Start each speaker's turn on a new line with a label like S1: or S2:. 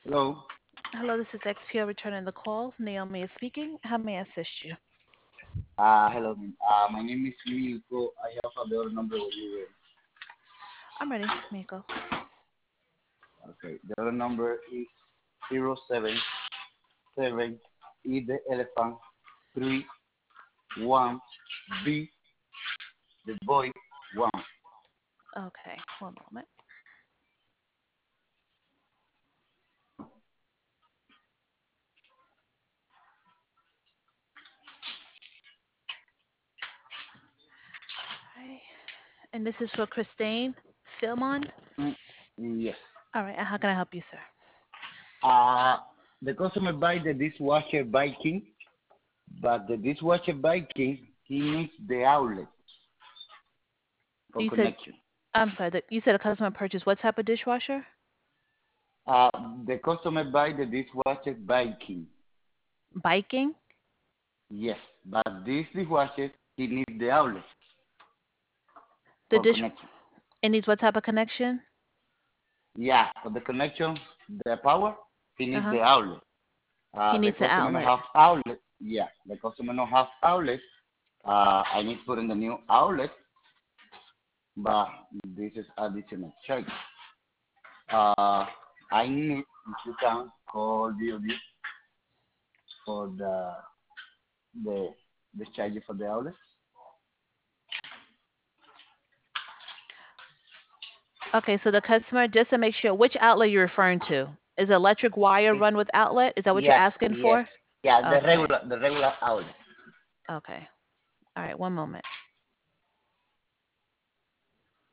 S1: Hello.
S2: Hello, this is XPO returning the call. Naomi is speaking. How may I assist you?
S1: Hello. My name is Milko. I have a door number with you.
S2: I'm ready, Miko.
S1: Okay. The other number is 077 E the elephant 31 B the boy 1.
S2: Okay, one moment. All right. And this is for Christine Philmon.
S1: Mm, yes.
S2: All right, and how can I help you, sir?
S1: Uh, the customer buy the dishwasher Viking, but the dishwasher Viking he needs the outlet for
S2: You said,
S1: connection.
S2: I'm sorry, you said a customer purchased what type of dishwasher?
S1: Uh, the customer buy the dishwasher Viking.
S2: Biking?
S1: Yes, but this dishwasher he needs the outlet
S2: The
S1: for
S2: dish,
S1: connection.
S2: it needs what type of connection?
S1: Yeah, for the connection, the power, he
S2: Uh
S1: needs
S2: huh.
S1: the outlet.
S2: He
S1: The
S2: needs the
S1: customer don't
S2: outlet.
S1: have outlet. Yeah, the customer don't have outlet. I need to put in the new outlet, but this is additional charge. Uh, I need if you can call DOD for the the charge for the outlet.
S2: Okay, so the customer, just to make sure, which outlet you're referring to? Is electric wire
S1: It,
S2: run with outlet? Is that what you're
S1: yes,
S2: asking
S1: yes,
S2: for?
S1: yeah,
S2: Okay.
S1: the regular outlet.
S2: Okay. All right, one moment.